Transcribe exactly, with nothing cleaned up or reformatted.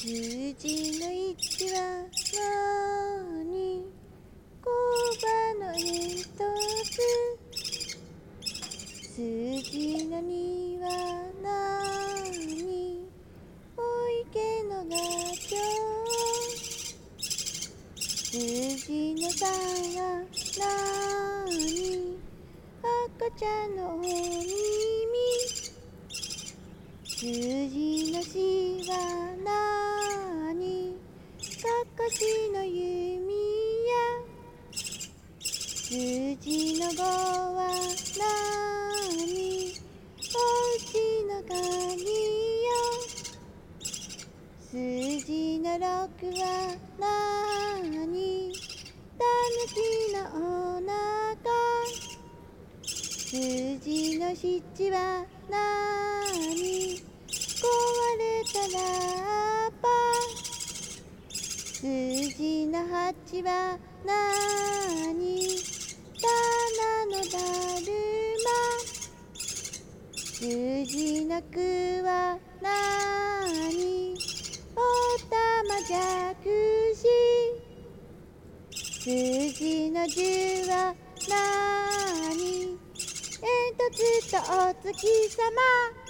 数字のいちはなに、ごばのえんとつ。数字のにはなに、お池のガチョウ。数字のさんはなに、赤ちゃんのお耳。数字のしはなに、かかしの弓矢。数字のごはなに、おうちの鍵よ。数字のろくはなに、たぬきのおなか。数字のしちはなに、壊れたラッパ。数字のはちはなに、たなのだるま。数字のくはなに、おたまじゃくし。数字のじゅうはなに、えんとつとおつきさま。